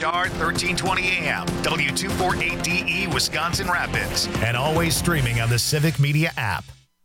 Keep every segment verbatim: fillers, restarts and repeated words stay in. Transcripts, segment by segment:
Star thirteen twenty A M, W two forty-eight D E, Wisconsin Rapids, and always streaming on the Civic Media app.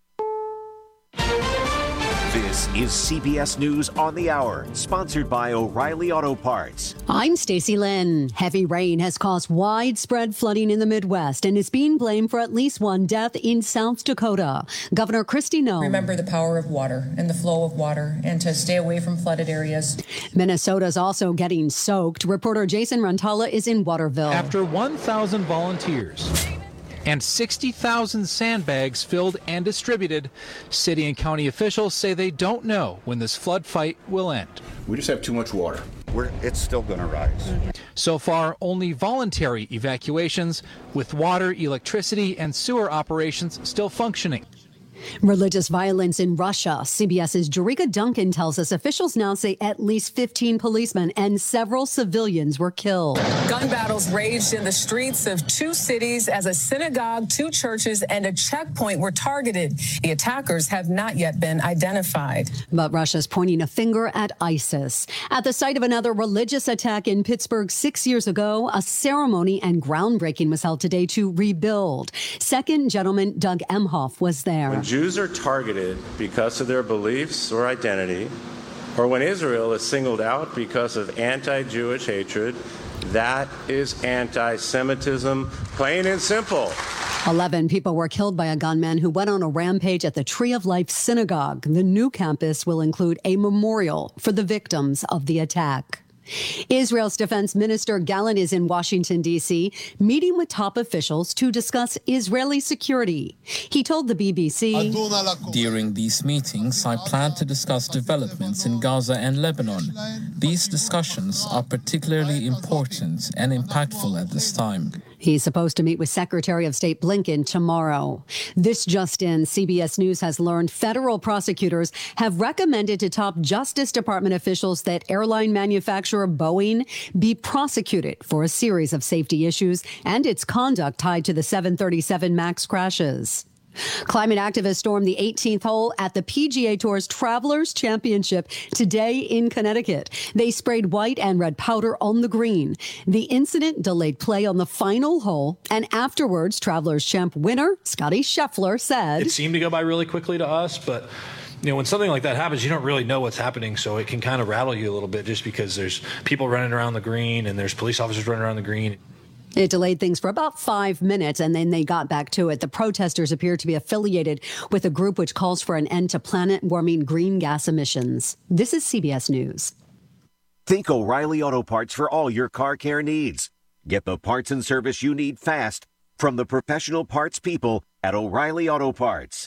This is C B S News on the Hour, sponsored by O'Reilly Auto Parts. I'm Stacey Lynn. Heavy rain has caused widespread flooding in the Midwest and is being blamed for at least one death in South Dakota. Governor Kristi Noem. Remember the power of water and the flow of water and to stay away from flooded areas. Minnesota's also getting soaked. Reporter Jason Rantala is in Waterville. After one thousand volunteers and sixty thousand sandbags filled and distributed, city and county officials say they don't know when this flood fight will end. We just have too much water. We're, it's still going to rise. So far, only voluntary evacuations, with water, electricity, and sewer operations still functioning. Religious violence in Russia. CBS's Jerika Duncan tells us officials now say at least fifteen policemen and several civilians were killed. Gun battles raged in the streets of two cities as a synagogue, two churches, and a checkpoint were targeted. The attackers have not yet been identified. But Russia's pointing a finger at ISIS. At the site of another religious attack in Pittsburgh six years ago, a ceremony and groundbreaking was held today to rebuild. Second Gentleman Doug Emhoff was there. When Jews are targeted because of their beliefs or identity, or when Israel is singled out because of anti-Jewish hatred, that is anti-Semitism, plain and simple. Eleven people were killed by a gunman who went on a rampage at the Tree of Life Synagogue. The new campus will include a memorial for the victims of the attack. Israel's Defense Minister Gallant is in Washington, D C, meeting with top officials to discuss Israeli security. He told the B B C, "During these meetings, I plan to discuss developments in Gaza and Lebanon. These discussions are particularly important and impactful at this time." He's supposed to meet with Secretary of State Blinken tomorrow. This just in, C B S News has learned federal prosecutors have recommended to top Justice Department officials that airline manufacturer Boeing be prosecuted for a series of safety issues and its conduct tied to the seven thirty-seven MAX crashes. Climate activists stormed the eighteenth hole at the P G A Tour's Travelers Championship today in Connecticut. They sprayed white and red powder on the green. The incident delayed play on the final hole, and afterwards, Travelers Champ winner Scotty Scheffler said, "It seemed to go by really quickly to us, but you know, when something like that happens, you don't really know what's happening, so it can kind of rattle you a little bit just because there's people running around the green and there's police officers running around the green." It delayed things for about five minutes, and then they got back to it. The protesters appear to be affiliated with a group which calls for an end to planet-warming green gas emissions. This is C B S News. Think O'Reilly Auto Parts for all your car care needs. Get the parts and service you need fast from the professional parts people at O'Reilly Auto Parts.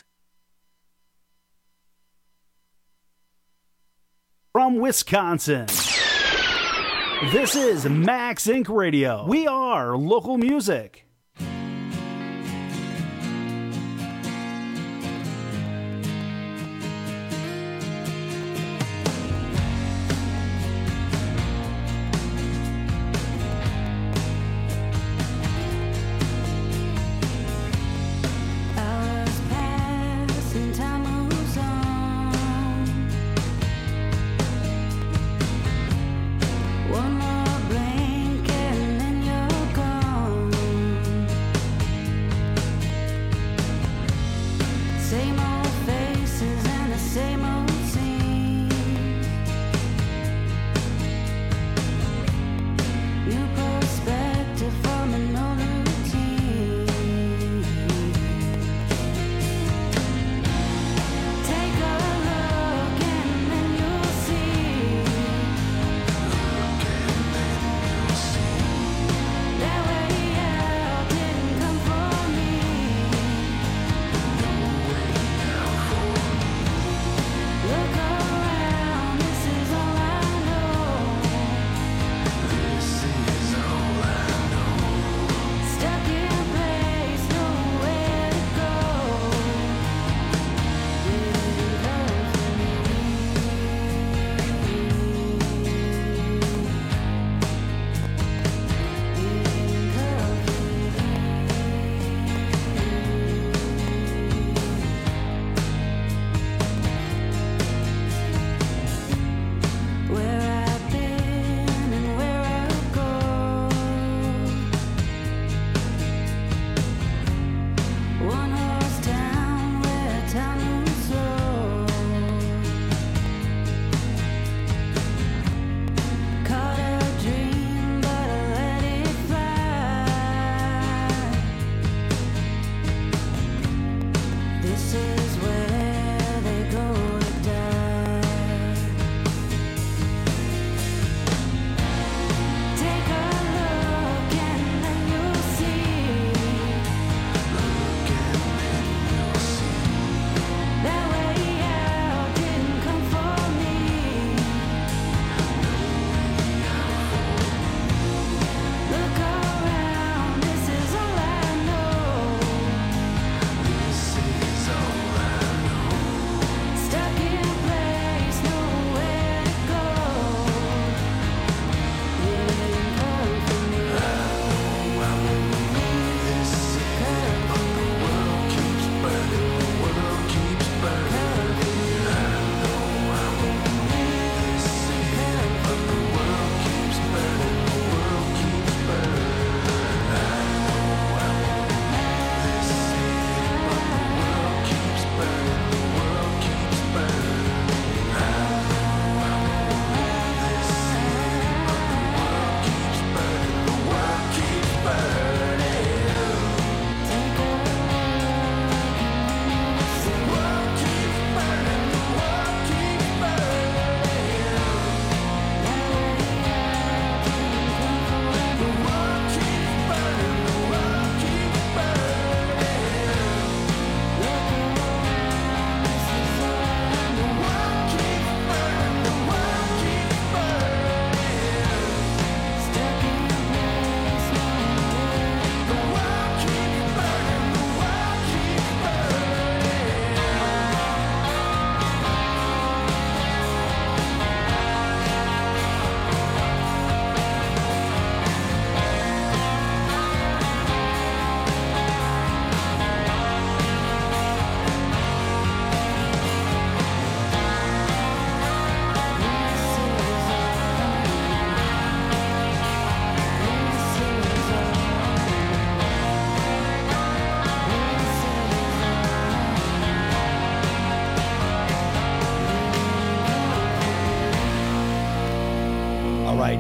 From Wisconsin, this is Max Incorporated. Radio. We are local music. One more blink and then you're gone.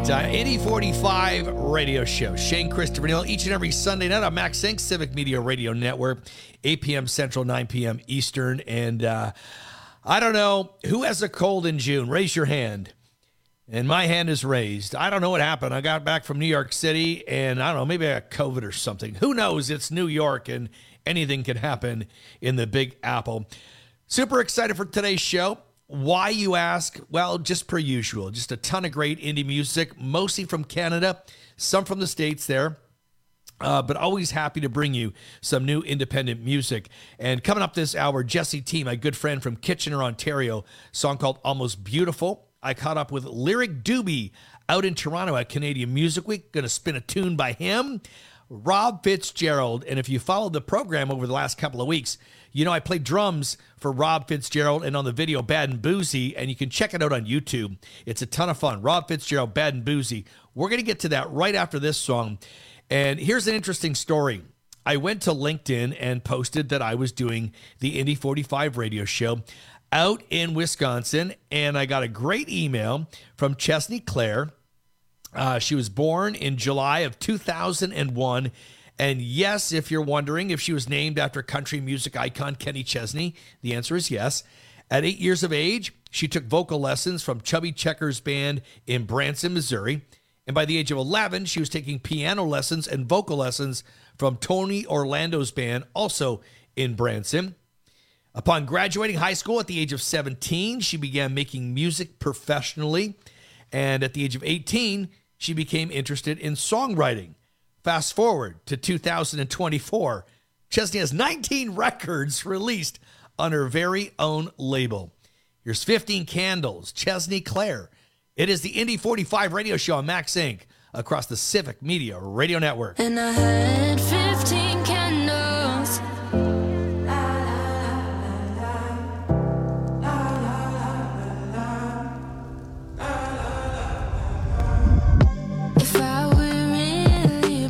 right, uh, eighty forty-five radio show. Shane Christopher Neal, each and every Sunday night on Max Inc, Civic Media Radio Network, eight p.m. Central, nine p.m. Eastern. And uh, I don't know, who has a cold in June? Raise your hand. And my hand is raised. I don't know what happened. I got back from New York City, and I don't know, maybe I got COVID or something. Who knows? It's New York, and anything can happen in the Big Apple. Super excited for today's show. Why, you ask? Well, just per usual. Just a ton of great indie music, mostly from Canada, some from the States there. Uh, but always happy to bring you some new independent music. And coming up this hour, Jesse T, my good friend from Kitchener, Ontario, song called Almost Beautiful. I caught up with Lyric Doobie out in Toronto at Canadian Music Week. Going to spin a tune by him. Rob Fitzgerald. And if you followed the program over the last couple of weeks, you know I played drums for Rob Fitzgerald and on the video Bad and Boozy, and you can check it out on YouTube. It's a ton of fun. Rob Fitzgerald, Bad and Boozy. We're going to get to that right after this song. And here's an interesting story. I went to LinkedIn and posted that I was doing the Indie forty-five radio show out in Wisconsin, and I got a great email from Chesney Claire. Uh, she was born in July of two thousand one. And yes, if you're wondering if she was named after country music icon Kenny Chesney, the answer is yes. At eight years of age, she took vocal lessons from Chubby Checkers Band in Branson, Missouri. And by the age of eleven, she was taking piano lessons and vocal lessons from Tony Orlando's band, also in Branson. Upon graduating high school at the age of seventeen, she began making music professionally. And at the age of eighteen, she became interested in songwriting. Fast forward to two thousand twenty-four, Chesney has nineteen records released on her very own label. Here's fifteen Candles, Chesney Claire. It is the Indie forty-five radio show on Max Inc across the Civic Media Radio Network. And I had fifteen candles. If I were really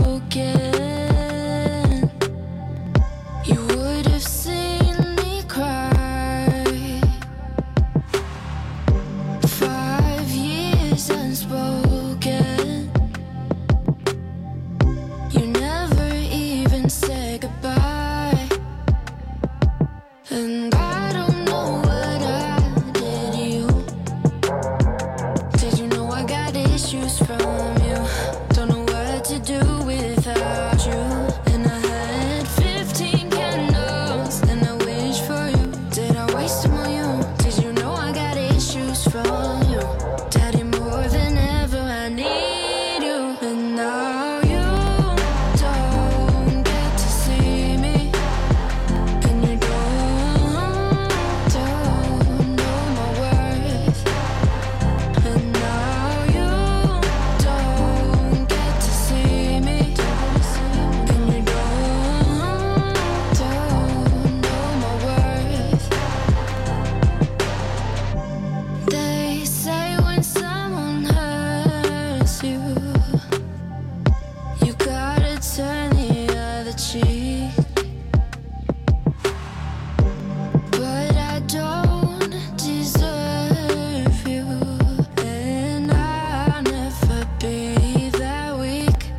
broken, you would have seen me cry. Five years unspoken, you never even said goodbye. And I don't know what I did to you. Did you know I got issues from you? Don't know what to do without you. And I had fifteen candles, and I wish for you. Did I waste them on you? Did you know I got issues from you? Daddy, more than ever I need you. And now you don't get to see me, and you don't, don't know my worth. And now you don't get to see me, and you don't, don't know my worth. They say when someone hurts you, you gotta turn the other cheek. But I don't deserve you, and I'll never be that weak.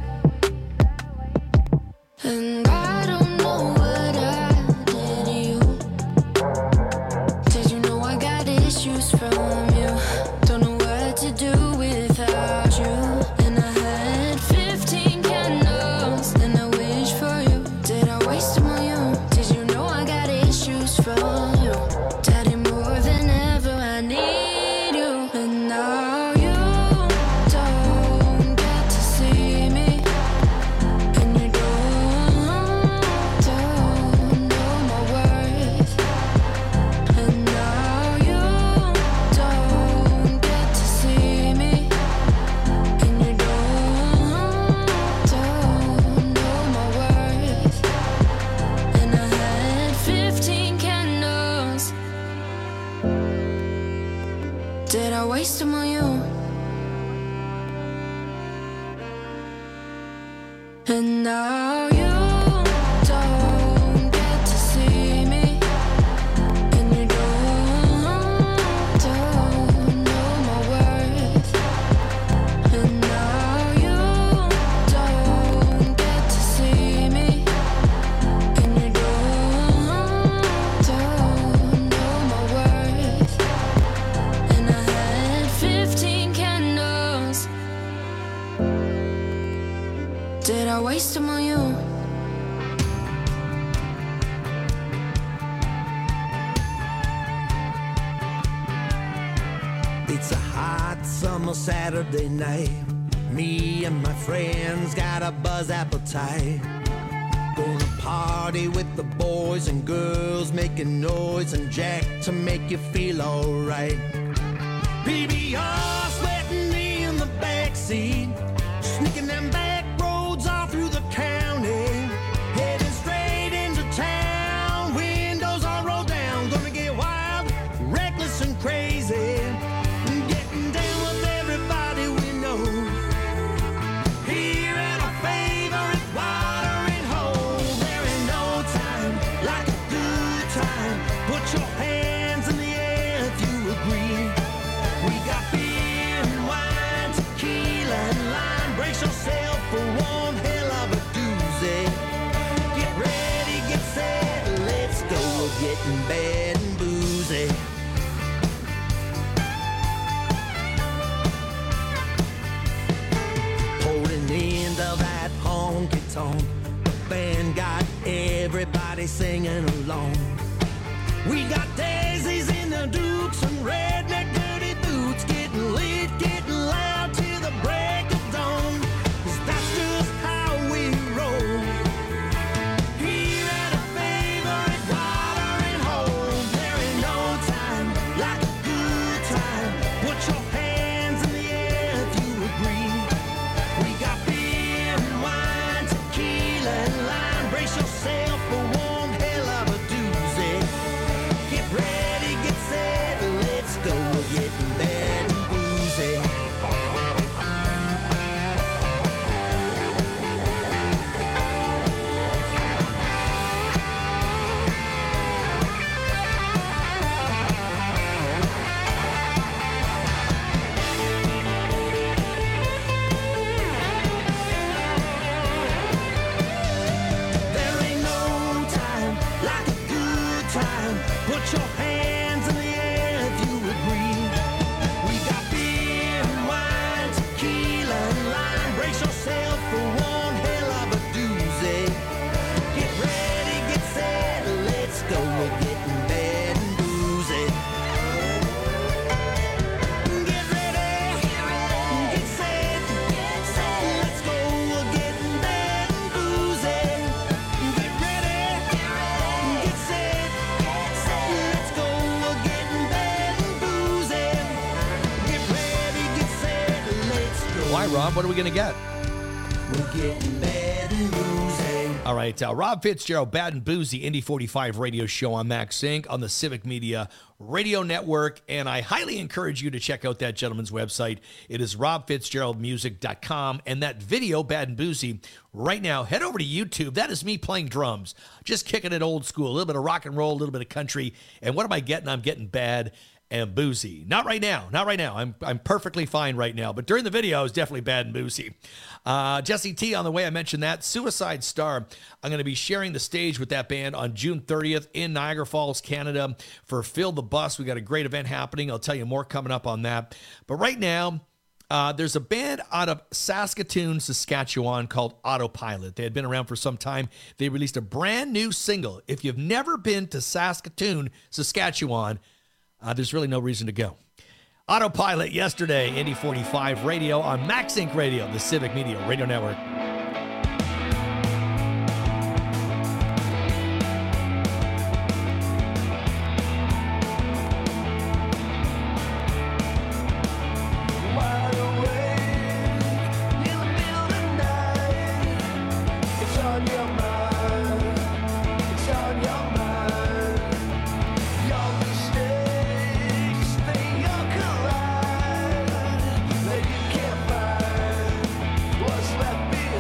And I don't know what I did to you. Did you know I got issues from you? Don't know what to do without you. And I had fifteen candles, and I wish for you. Did I waste them on you? Did you know I got issues from you? Daddy, more than ever I need you. And now you don't get to see me, and you don't, don't know my worth. And now you don't get to see me, and you don't, don't know my worth. And I had fifteen candles. Did I waste them on you? And now you don't get to see me, and you don't, don't know my worth. Did I waste them on you? It's a hot summer Saturday night. Me and my friends got a buzz appetite. Gonna party with the boys and girls, making noise and jack to make you feel alright. P B R sweating in the backseat, sneaking them back roads all through the county, heading straight into town. Windows all rolled down, gonna get wild, reckless and crazy. Getting bad and boozy. Holding into that honky tonk, the band got everybody singing along. We got daisies in the dukes and redneck dirty boots, getting lit, getting loud till the break of dawn. 'Cause that's just how we roll. Here at a favorite watering hole, there ain't no time like a good time. Put your hands in the air if you agree. We got beer and wine, tequila and lime. Brace yourself for one hell of a doozy. Get ready, get set, let's go. We're getting bad and boozy. There ain't no time like a good time. Put your hands in the air if you agree. We got beer and wine, tequila and lime. Brace yourself for one hell of a doozy. Get ready, get set, let's go. We're getting bad and boozy. Get ready, get set, let's go. We're getting bad and boozy. Get ready, get set, let's go. We're getting bad and boozy. Get ready, get set, let's go. Why, Rob? What are we going to get? We're getting bad and boozy. All right, uh, Rob Fitzgerald, Bad and Boozy, Indy forty-five radio show on Max Inc on the Civic Media Radio Network, and I highly encourage you to check out that gentleman's website. It is rob fitzgerald music dot com, and that video, Bad and Boozy, right now, head over to YouTube. That is me playing drums, just kicking it old school, a little bit of rock and roll, a little bit of country, and what am I getting? I'm getting bad and boozy. Not right now, not right now. I'm I'm perfectly fine right now, but during the video, I was definitely bad and boozy. Uh, Jesse T on the way, I mentioned that. Suicide Star, I'm going to be sharing the stage with that band on June thirtieth in Niagara Falls, Canada for Fill the Bus. We got a great event happening. I'll tell you more coming up on that. But right now, uh, there's a band out of Saskatoon, Saskatchewan called Autopilot. They had been around for some time. They released a brand new single. If you've never been to Saskatoon, Saskatchewan, uh, there's really no reason to go. Autopilot yesterday, Indy forty-five radio on Max Inc Radio, the Civic Media Radio Network. What's left behind?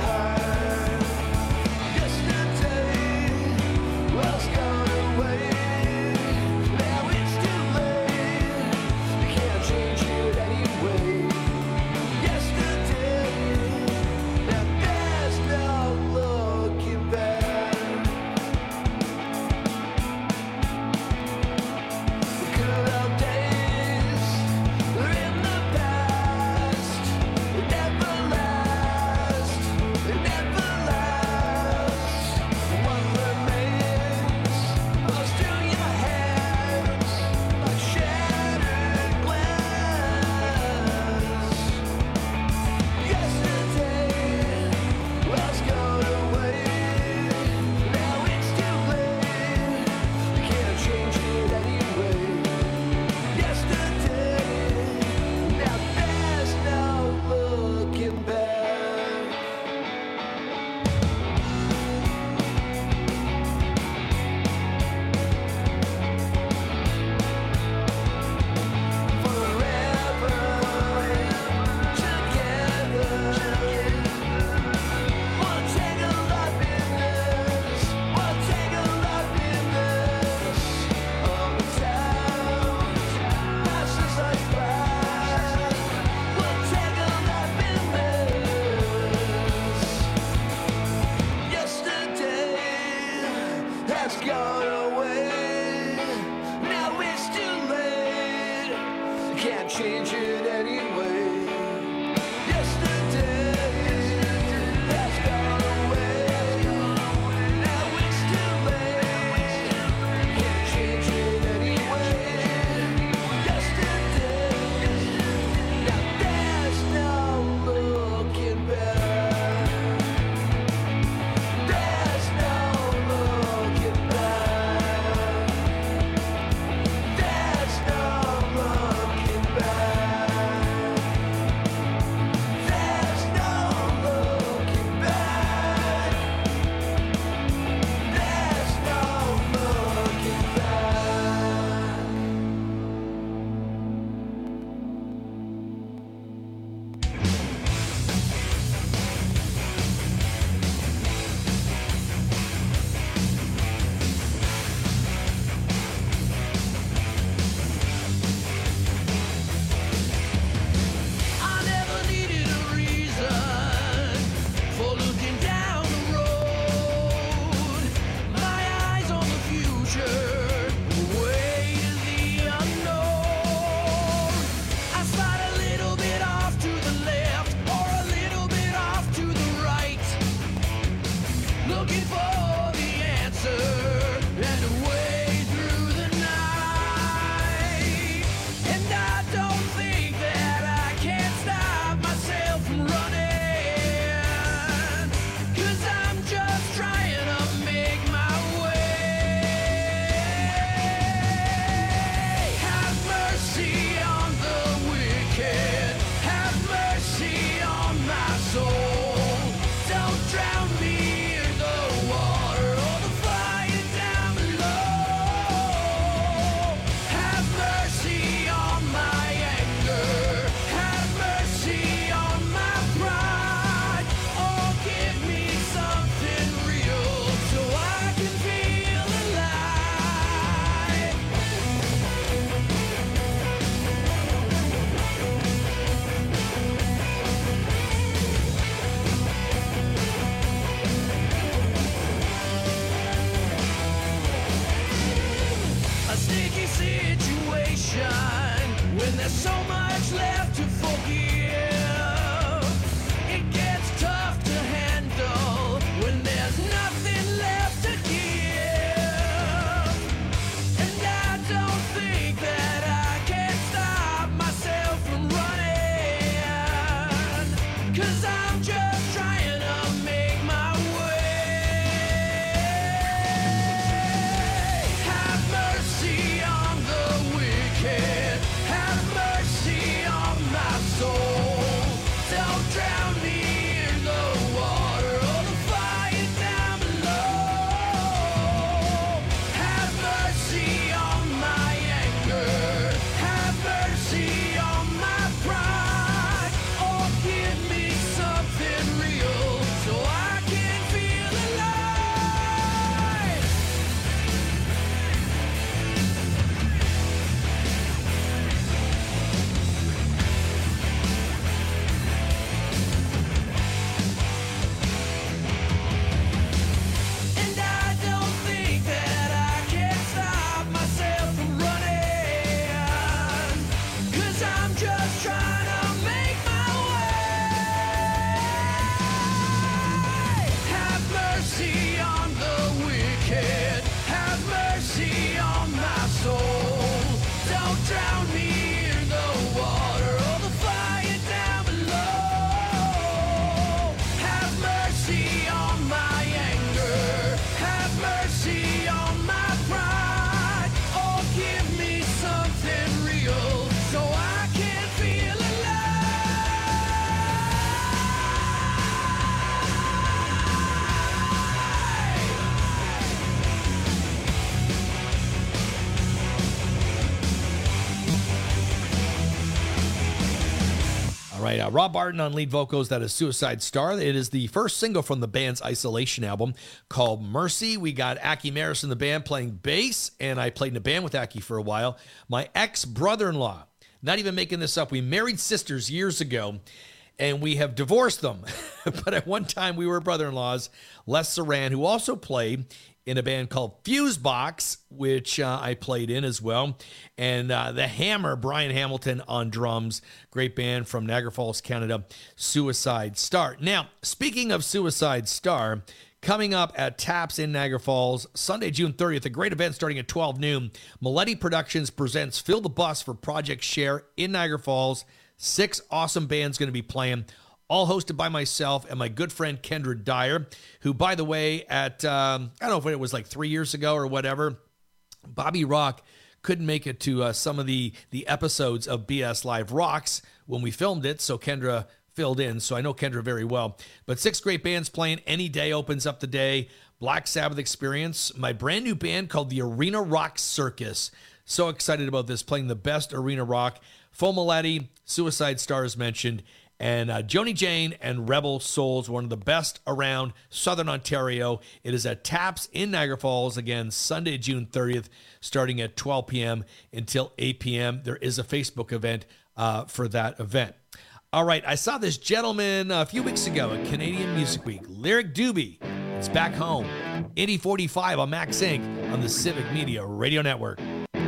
right, uh, Rob Barton on lead vocals. That is Suicide Star. It is the first single from the band's Isolation album called Mercy. We got Aki Maris in the band playing bass, and I played in a band with Aki for a while. My ex-brother-in-law, not even making this up, we married sisters years ago, and we have divorced them. But at one time, we were brother-in-laws. Les Saran, who also played in a band called Fusebox, which uh, I played in as well. And uh, the Hammer, Brian Hamilton on drums. Great band from Niagara Falls, Canada, Suicide Star. Now, speaking of Suicide Star, coming up at Taps in Niagara Falls, Sunday, June thirtieth, a great event starting at twelve noon. Maletti Productions presents Fill the Bus for Project Share in Niagara Falls. Six awesome bands going to be playing, all hosted by myself and my good friend Kendra Dyer, who, by the way, at, um, I don't know if it was like three years ago or whatever, Bobby Rock couldn't make it to uh, some of the, the episodes of B S Live Rocks when we filmed it, so Kendra filled in, so I know Kendra very well. But six great bands playing. Any Day opens up the day. Black Sabbath Experience, my brand new band called the Arena Rock Circus. So excited about this, playing the best arena rock. Faux Maletti, Suicide Stars mentioned, and uh, Joni Jane and Rebel Souls, one of the best around Southern Ontario. It is at Taps in Niagara Falls, again, Sunday, June thirtieth, starting at twelve p.m. until eight p.m. There is a Facebook event uh, for that event. All right, I saw this gentleman a few weeks ago at Canadian Music Week, Lyric Doobie. It's back home, Indie forty-five on Max Incorporated on the Civic Media Radio Network.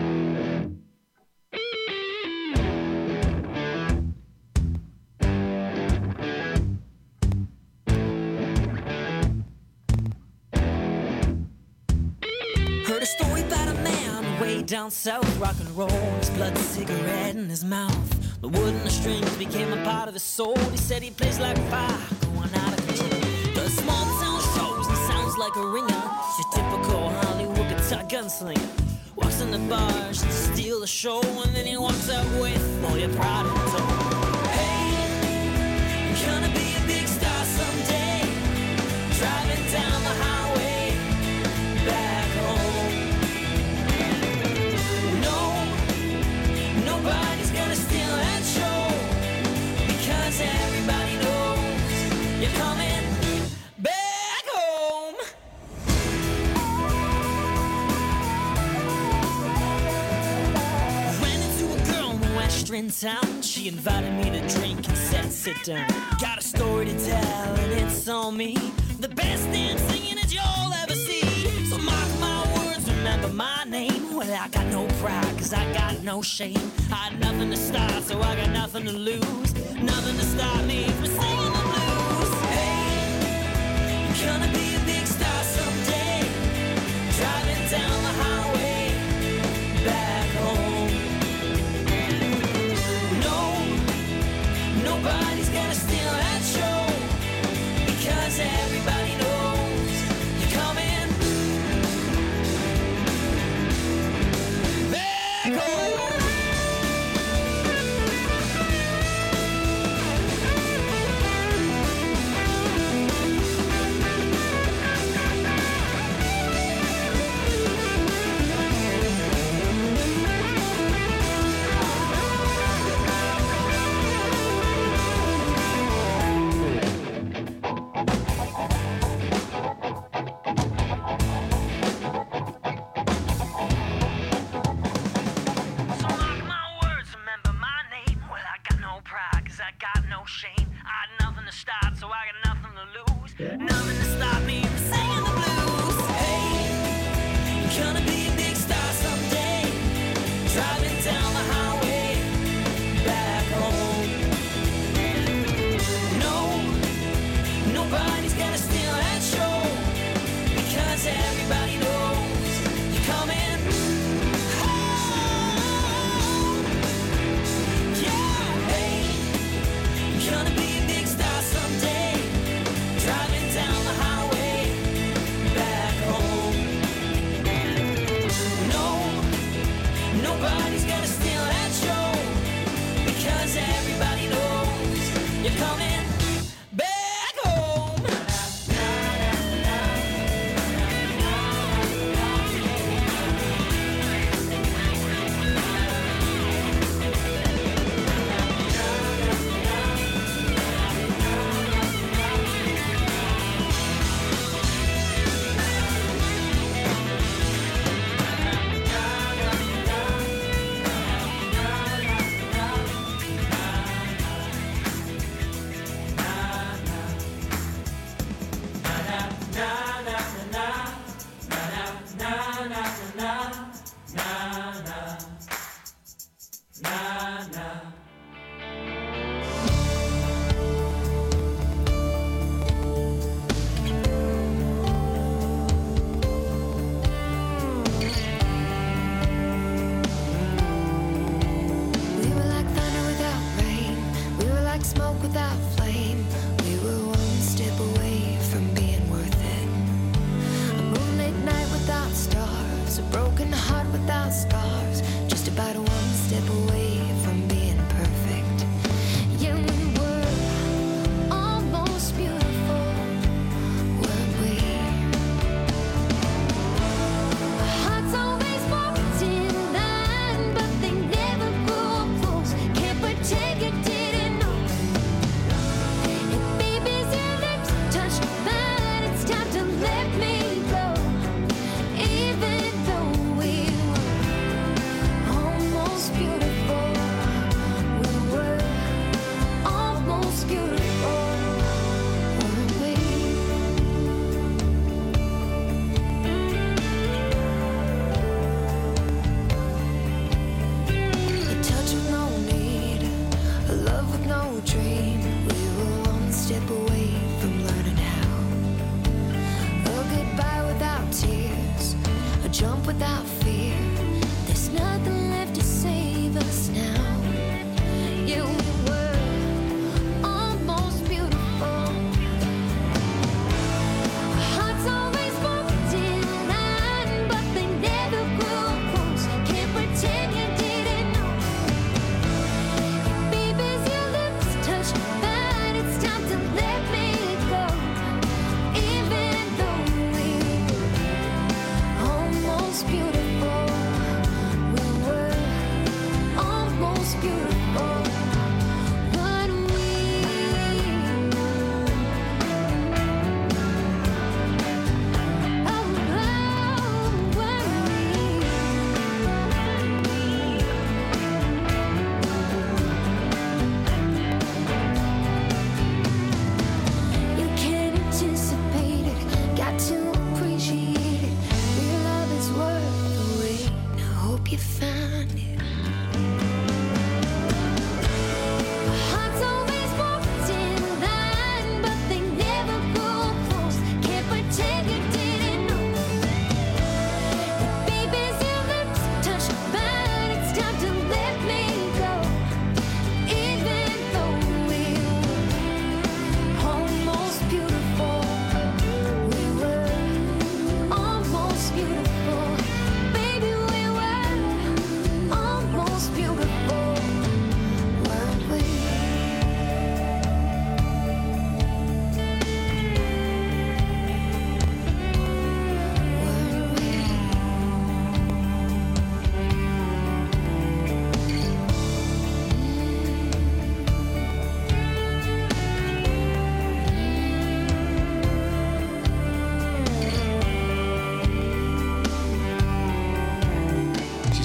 Heard a story about a man way down south, rock and roll, his blood cigarette in his mouth. The wood and the strings became a part of his soul. He said he plays like fire, going out of control. The small town shows and sounds like a ringer. Your typical Hollywood guitar gunslinger. Walks in the bars to steal the show, and then he walks out with all your pride and soul. Hey, you're gonna be a big star someday. Driving down the highway back home. No, nobody's gonna steal that show, because everybody knows you're coming back home. Ran into a girl in Western town. She invited me to drink and said, sit down. Got a story to tell and it's on me. The best damn singing that you'll ever see. So mark my words, remember my name. Well, I got no pride, cause I got no shame. I had nothing to start, so I got nothing to lose. Nothing to stop me from singing the blues. Hey, you're gonna be a big star someday. Driving down the highway back home. No, nobody's gonna steal that show, because everybody knows you're coming back home.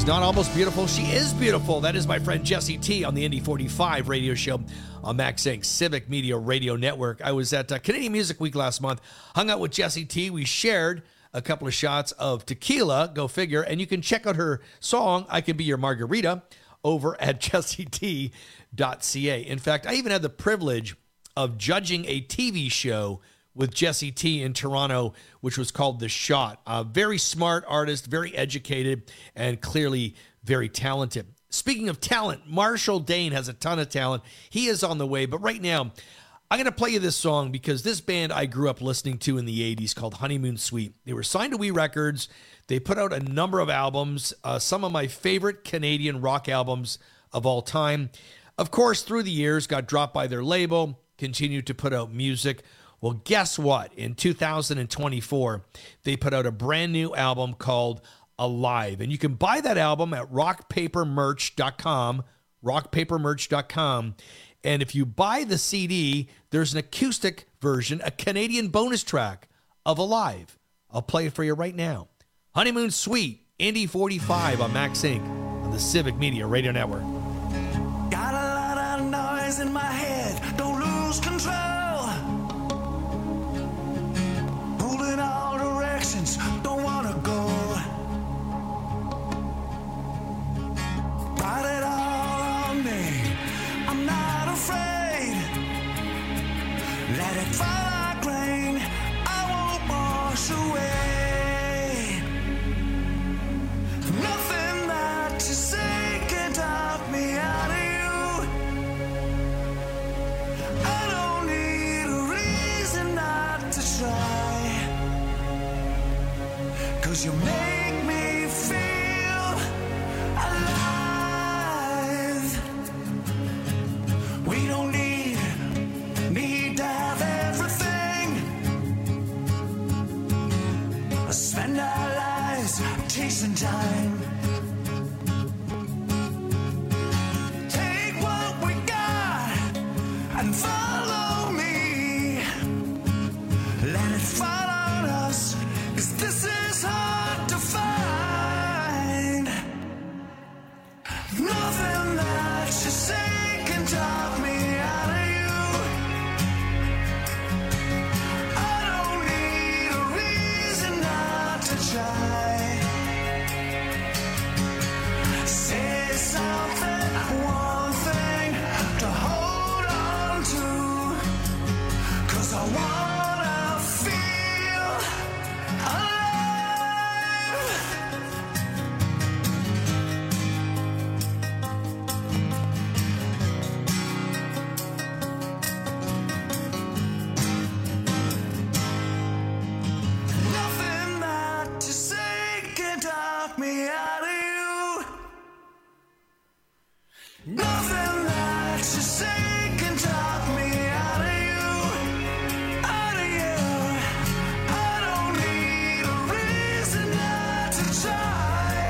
She's not almost beautiful. She is beautiful. That is my friend Jessie T on the Indy forty-five radio show on Max Inc Civic Media Radio Network. I was at uh, Canadian Music Week last month, hung out with Jessie T. We shared a couple of shots of tequila, go figure, and you can check out her song, I Can Be Your Margarita, over at jessie t dot c a. In fact, I even had the privilege of judging a T V show with Jessie T in Toronto, which was called The Shot. A very smart artist, very educated, and clearly very talented. Speaking of talent, Marshall Dane has a ton of talent. He is on the way, but right now, I'm going to play you this song because this band I grew up listening to in the eighties called Honeymoon Suite. They were signed to Wee Records. They put out a number of albums, uh, some of my favorite Canadian rock albums of all time. Of course, through the years, got dropped by their label, continued to put out music. Well, guess what? In two thousand twenty-four, they put out a brand new album called Alive. And you can buy that album at rock paper merch dot com, rock paper merch dot com. And if you buy the C D, there's an acoustic version, a Canadian bonus track of Alive. I'll play it for you right now. Honeymoon Suite, Indy forty-five on Max Incorporated on the Civic Media Radio Network. Got a lot of noise in my head, don't lose control. Pulling all directions, don't wanna go. Got it all on me, I'm not afraid. Let it fall like rain, I won't wash away. Nothing that you say can talk me out of you. I don't need a reason not to try. 'Cause you make me feel alive. We don't need, need to have everything. Spend our lives chasing time. Take what we got and follow me. Let it fall on us, 'cause this is hard to find. Nothing that you say can talk me out of you. I don't need a reason not to try. Say something, one thing to hold on to. 'Cause I wanna feel alive. Nothing that you say can talk me out of you. Nothing that you say can talk me out of you. Out of you. I don't need a reason not to try.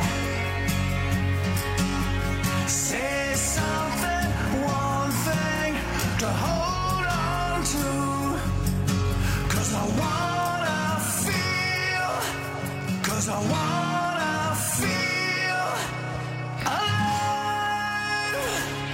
Say something, one thing to hold on to. 'Cause I wanna feel, 'cause I wanna feel alive.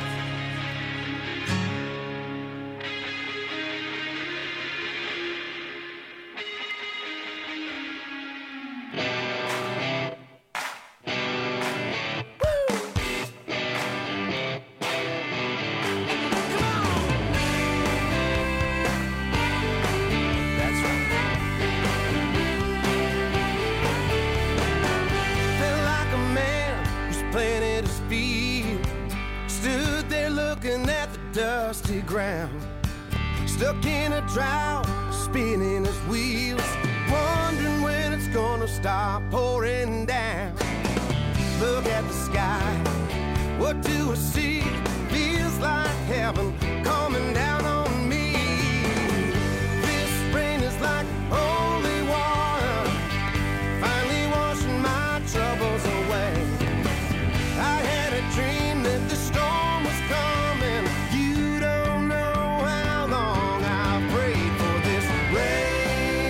Felt like a man who's planted his feet. Stood there looking at the dusty ground. Stuck in a drought, spinning his wheels. Wondering when it's gonna stop pouring down. Look at the sky, what do I see? Feels like heaven coming down on me. This rain is like holy water, finally washing my troubles away. I had a dream that the storm was coming. You don't know how long I've prayed for this rain.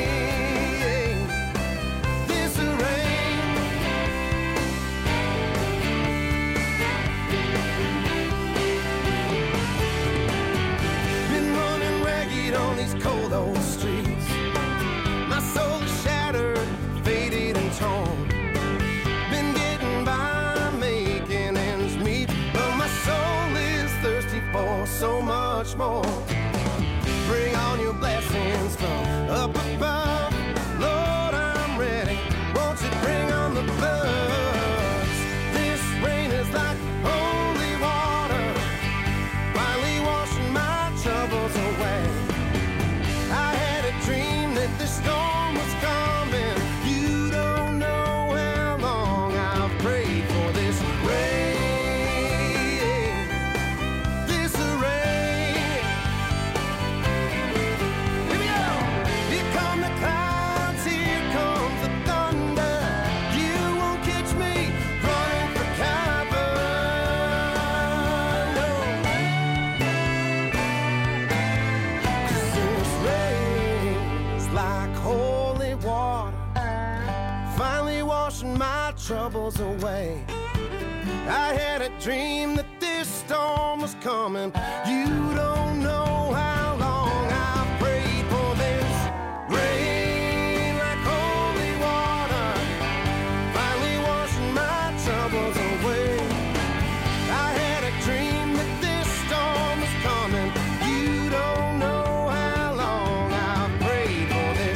home. Been getting by, making ends meet, but my soul is thirsty for so much more. Bring on your blessings from up above. Lord, I'm ready. Won't you bring on the floods? This rain is like holy water, finally washing my troubles away. I had a dream that this storm was coming. You don't know how long I've prayed for this rain, this rain. Here we go. Here come the clouds, here comes the thunder. You won't catch me running for cover. No. 'Cause this rain is like holy water, finally washing my troubles away. I had a dream that this storm was coming. You don't know how long I've prayed for this rain, like holy water, finally washing my troubles away. I had a dream that this storm was coming. You don't know how long I've prayed for this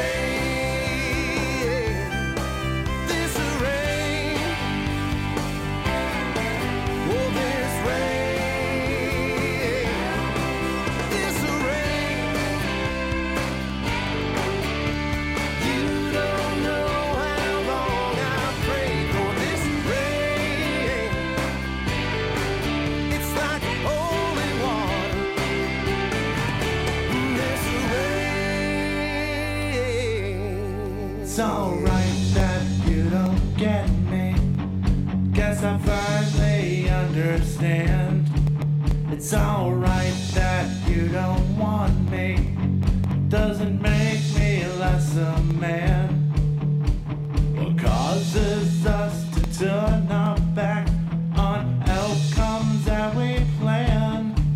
rain, this rain. Oh, this rain, this rain. You don't know how long I've prayed for this rain. It's like holy water, this rain. It's alright that you don't get me. Guess I finally understand. It's alright that you don't want me. Doesn't make me less a man. What causes us to turn our back on outcomes that we plan?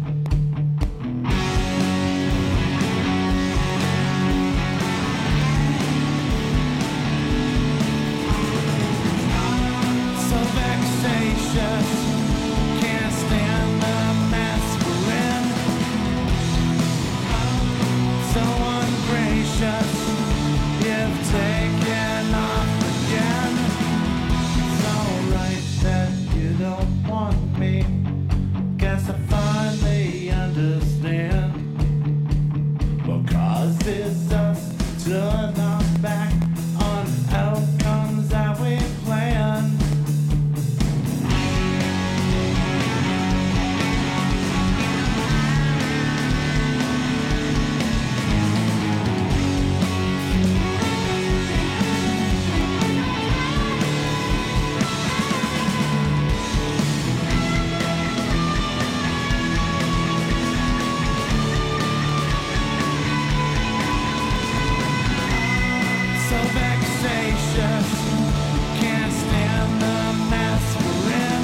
So vexatious, can't stand the mess we're in. So ungracious, you've taken off again. It's alright that you don't want me. Guess I finally understand. What causes us to turn our back on outcomes that we plan? So vexatious, can't stand the mess we're in.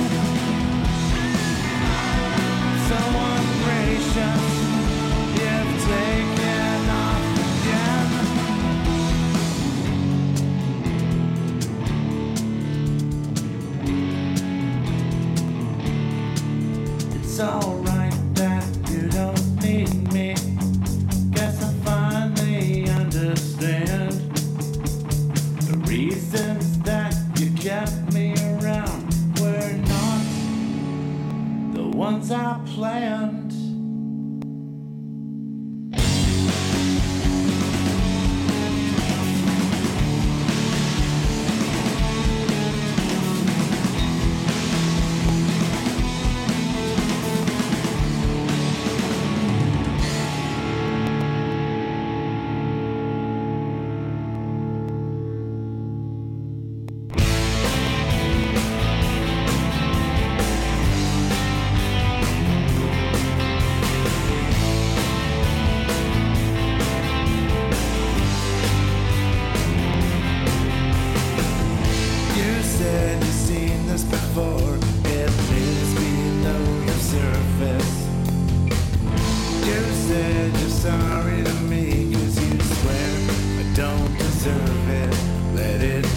So ungracious, you've taken off again. It's alright that you don't need me. Guess I finally understand. The reasons that you kept me around were not the ones I planned.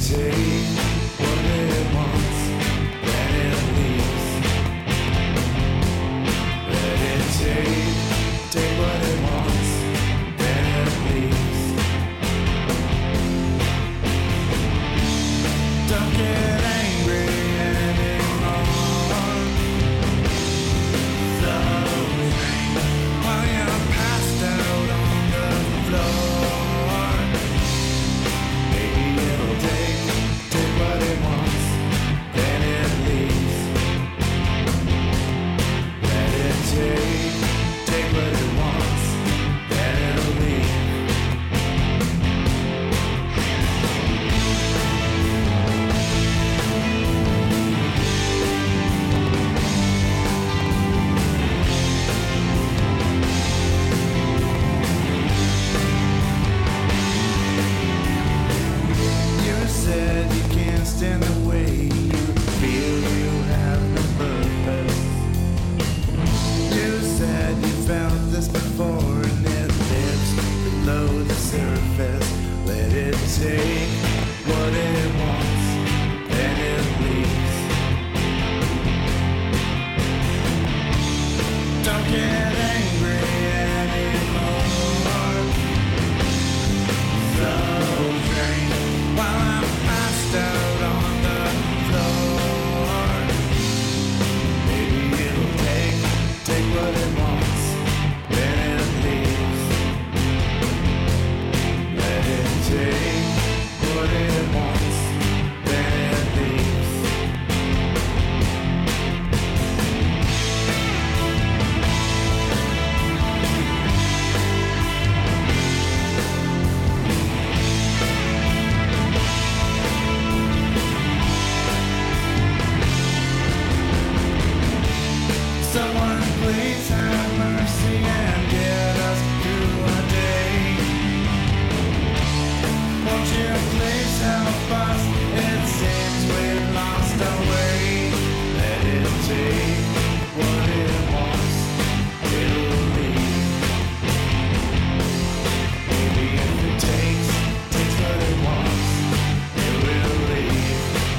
take what it wants, then it leaves. Let it take, take what it wants, then it leaves. Don't get angry anymore. So while you're passed out on the floor, maybe it'll take, take what it wants, then it leaves. Let it take, take what it wants, then it'll leave. You said you can't stand the way you feel, you have no purpose. You said you felt this before and it lives below the surface. Let it take what it wants, then it leaves. Don't get angry anymore. So drink while I'm passed out on the floor. Maybe it'll take, take what it wants, then it leaves. Let it take what it wants, then it leaves. Someone please have mercy and get us through a day. Won't you please help us? It seems we've lost our way. Let it take what it wants, it'll leave. Maybe if it takes, takes what it wants, it will leave.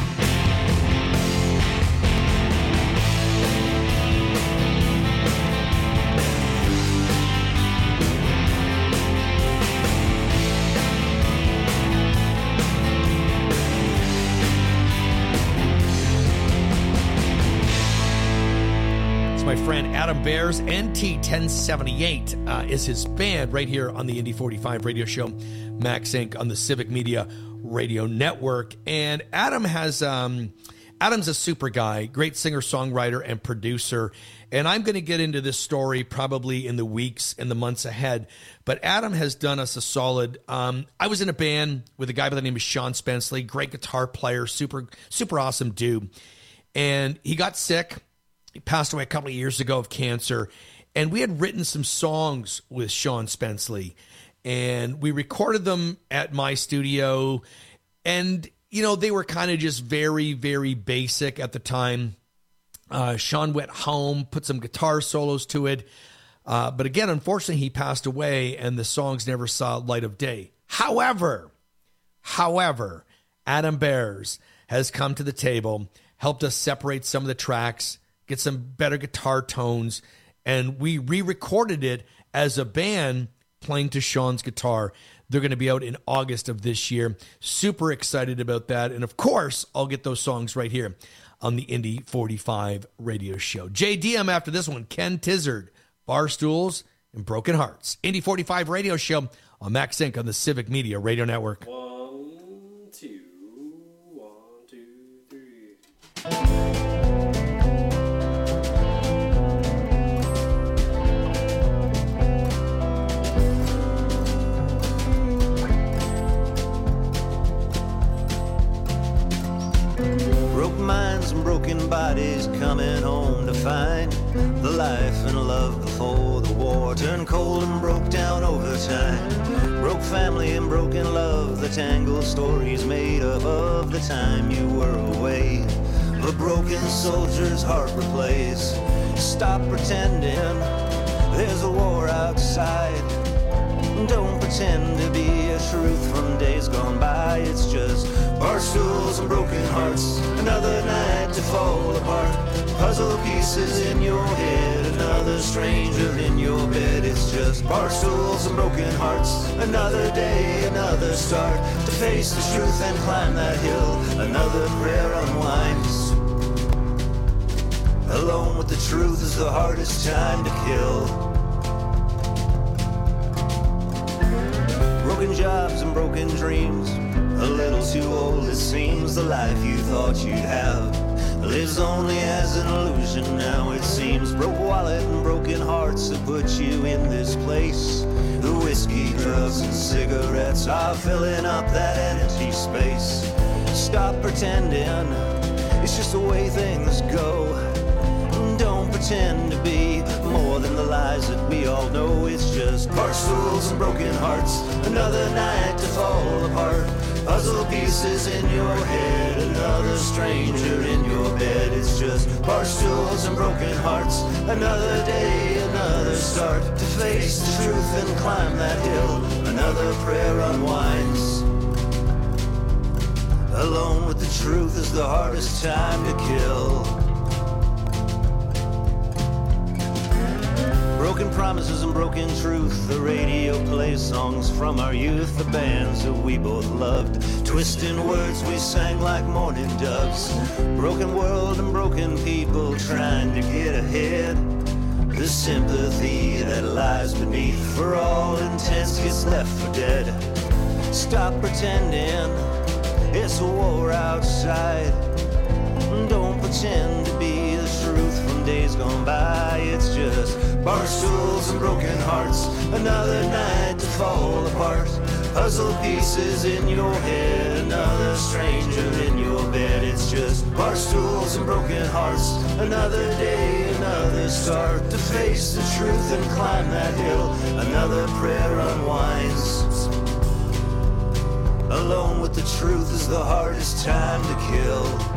It's my friend Adam Bears. N T ten seventy-eight uh, is his band right here on the Indy forty-five radio show, Max Inc on the Civic Media Radio Network. And Adam has, um, Adam's a super guy, great singer, songwriter, and producer. And I'm going to get into this story probably in the weeks and the months ahead. But Adam has done us a solid. Um, I was in a band with a guy by the name of Sean Spenceley, great guitar player, super, super awesome dude. And he got sick. He passed away a couple of years ago of cancer. And we had written some songs with Sean Spenceley. And we recorded them at my studio. And, you know, they were kind of just very, very basic at the time. Uh, Sean went home, put some guitar solos to it. Uh, but again, unfortunately, he passed away and the songs never saw light of day. However, however, Adam Bears has come to the table, helped us separate some of the tracks, get some better guitar tones, and we re-recorded it as a band playing to Sean's guitar. They're going to be out in August of this year. Super excited about that. And of course, I'll get those songs right here on the Indy forty-five radio show. J D M after this one, Ken Tizzard, Barstools and Broken Hearts. Indy forty-five radio show on Max Inc on the Civic Media Radio Network. One, two, one, two, three. Broke minds and broken bodies coming home to find the life and love before the war turned cold and broke down over time. Broke family and broken love, the tangled stories made up of the time you were away. The broken soldier's heart replaced. Stop pretending there's a war outside. Don't pretend to be a truth from days gone by. It's just Barstool another night to fall apart. Puzzle pieces in your head, another stranger in your bed. It's just bar stools and broken hearts. Another day, another start to face the truth and climb that hill. Another prayer unwinds. Alone with the truth is the hardest time to kill. Broken jobs and broken dreams, a little too old it seems. The life you thought you'd have lives only as an illusion now it seems. Broke wallet and broken hearts that put you in this place. The whiskey, drugs and cigarettes are filling up that empty space. Stop pretending it's just the way things go. Don't pretend to be more than the lies that we all know. It's just bar stools and broken hearts. Another night to fall apart. Puzzle pieces in your head. Another stranger in your bed. It's just bar stools and broken hearts. Another day, another start to face the truth and climb that hill. Another prayer unwinds. Alone with the truth is the hardest time to kill. Broken promises and broken truth. The radio plays songs from our youth. The bands that we both loved. Twisting words we sang like mourning doves. Broken world and broken people trying to get ahead. The sympathy that lies beneath, for all intents, gets left for dead. Stop pretending it's a war outside. Don't pretend to be the truth from days gone by. It's just bar stools and broken hearts. Another night to fall apart. Puzzle pieces in your head. Another stranger in your bed. It's just bar stools and broken hearts. Another day, another start to face the truth and climb that hill. Another prayer unwinds. Alone with the truth is the hardest time to kill.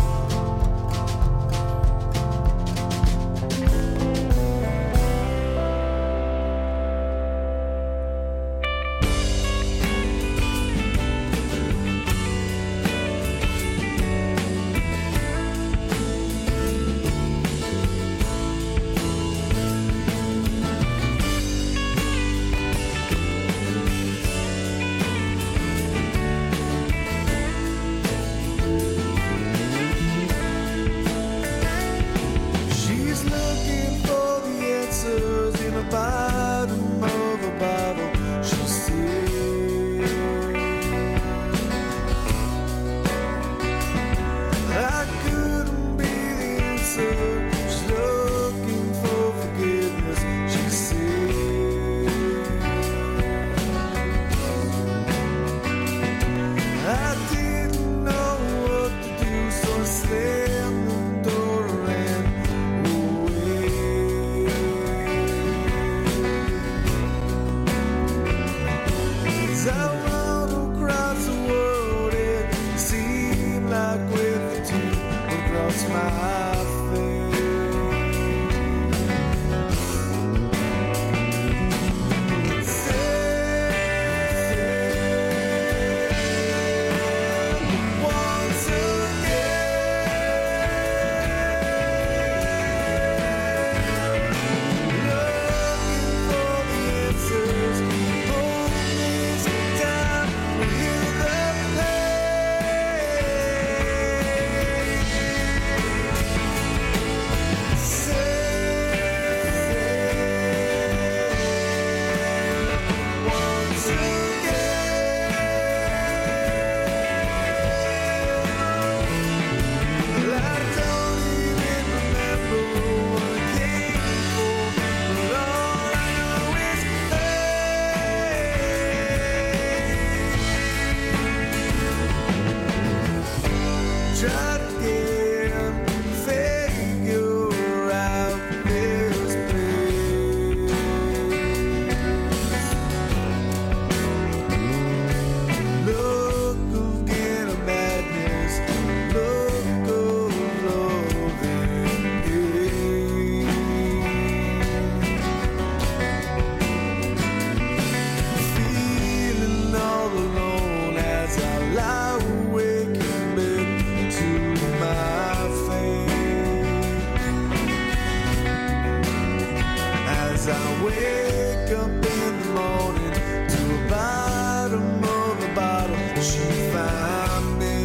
she found me.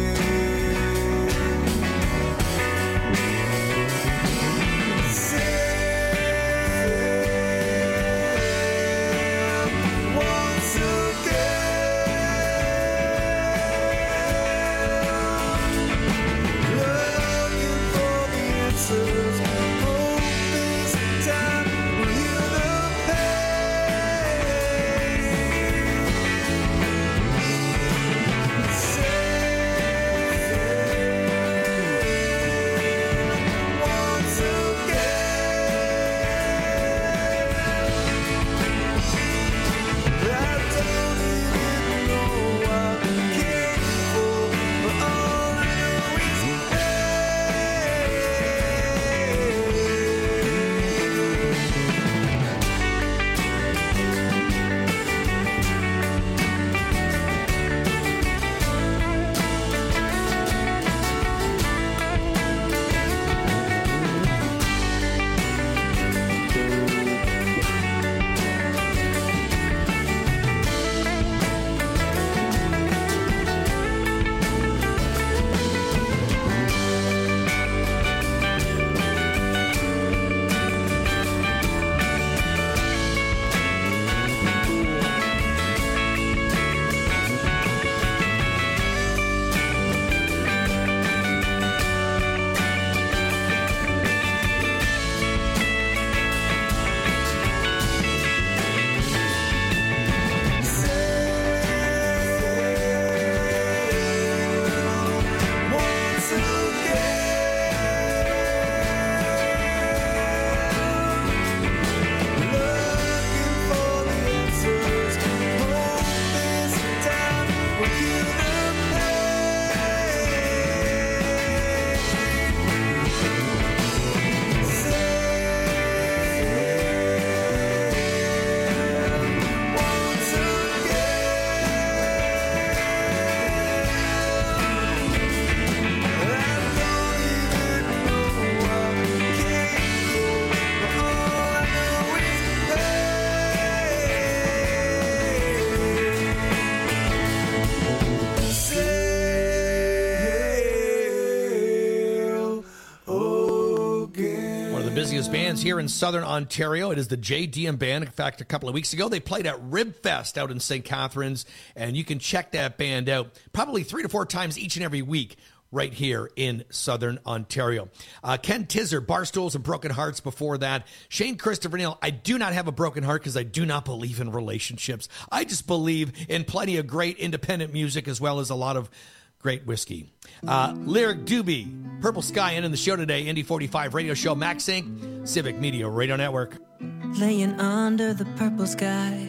Bands here in Southern Ontario. It is the J D M Band. In fact, a couple of weeks ago, they played at Ribfest out in Saint Catharines, and you can check that band out probably three to four times each and every week right here in Southern Ontario. Uh, Ken Tizzer, Barstools and Broken Hearts before that. Shane Christopher Neal, I do not have a broken heart because I do not believe in relationships. I just believe in plenty of great independent music as well as a lot of great whiskey. Uh, Lyric Doobie, Purple Sky, and in the show today, Indy forty-five radio show, Max Inc, Civic Media Radio Network. Laying under the purple sky,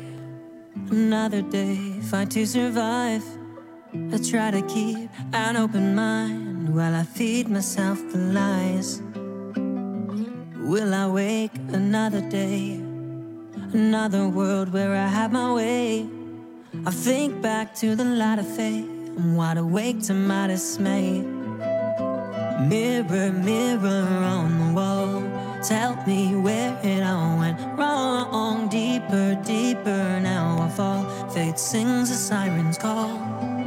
another day, fight to survive. I try to keep an open mind while I feed myself the lies. Will I wake another day, another world where I have my way? I think back to the light of faith, I'm wide awake to my dismay. Mirror, mirror on the wall, tell me where it all went wrong. Deeper, deeper, now I fall. Fate sings a siren's call.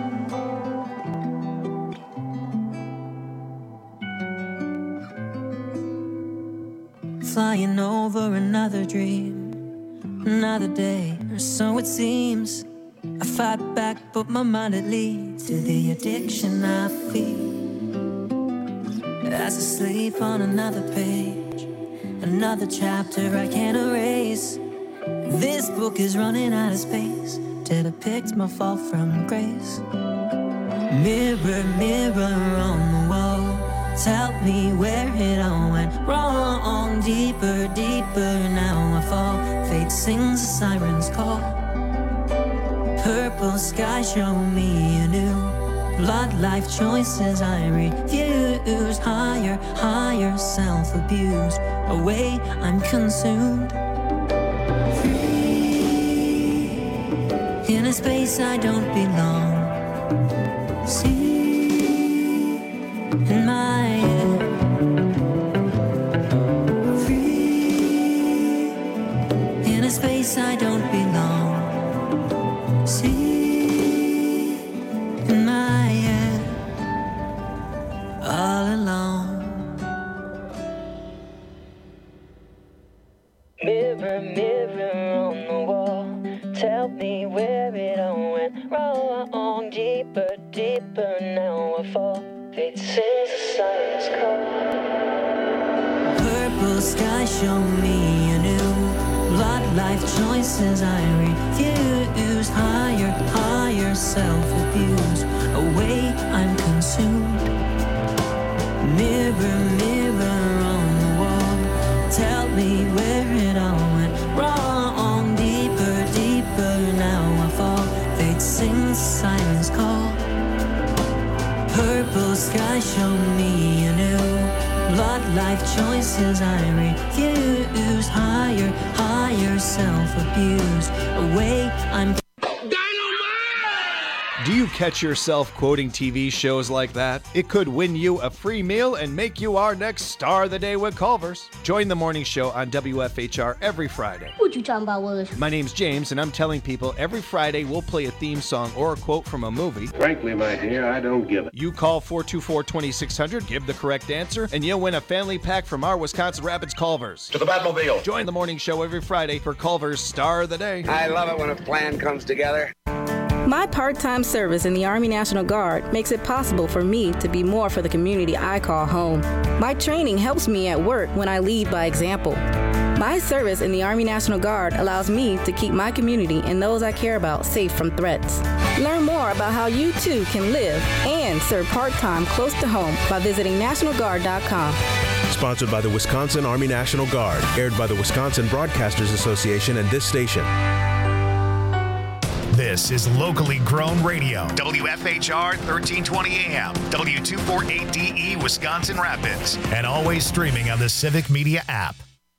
Flying over another dream, another day, or so it seems. I fight back, but my mind it leads to the addiction I feel. As I sleep on another page, another chapter I can't erase. This book is running out of space to depict my fall from grace. Mirror, mirror on the wall, tell me where it all went wrong. Deeper, deeper, now I fall. Fate sings a siren's call. Purple sky, show me anew. Blood, life choices I refuse. Higher, higher, self-abuse. Away, I'm consumed. Free, in a space I don't belong. See, in my head. Free, in a space I don't belong. See, in wrong. Deeper, deeper, now I fall. Fate sings the silence call. Purple sky, show me a new blood, life choices I refuse. Higher, higher self-abuse. Away, I'm consumed. Mirror, mirror on the wall, tell me where it all went wrong. Deeper, deeper, now I fall. Fate sings silence call. Purple sky, show me anew. Blood, life choices I refuse. Higher, higher self-abuse. Away, I'm Do you catch yourself quoting T V shows like that? It could win you a free meal and make you our next star of the day with Culver's. Join the morning show on W F H R every Friday. What you talking about, Willis? My name's James, and I'm telling people every Friday we'll play a theme song or a quote from a movie. Frankly, my dear, I don't give it. You call four two four, two six zero zero, give the correct answer, and you'll win a family pack from our Wisconsin Rapids Culver's. To the Batmobile. Join the morning show every Friday for Culver's Star of the Day. I love it when a plan comes together. My part-time service in the Army National Guard makes it possible for me to be more for the community I call home. My training helps me at work when I lead by example. My service in the Army National Guard allows me to keep my community and those I care about safe from threats. Learn more about how you too can live and serve part-time close to home by visiting national guard dot com. Sponsored by the Wisconsin Army National Guard. Aired by the Wisconsin Broadcasters Association and this station. This is locally grown radio. W F H R thirteen twenty A M, W two forty-eight D E Wisconsin Rapids, and always streaming on the Civic Media app.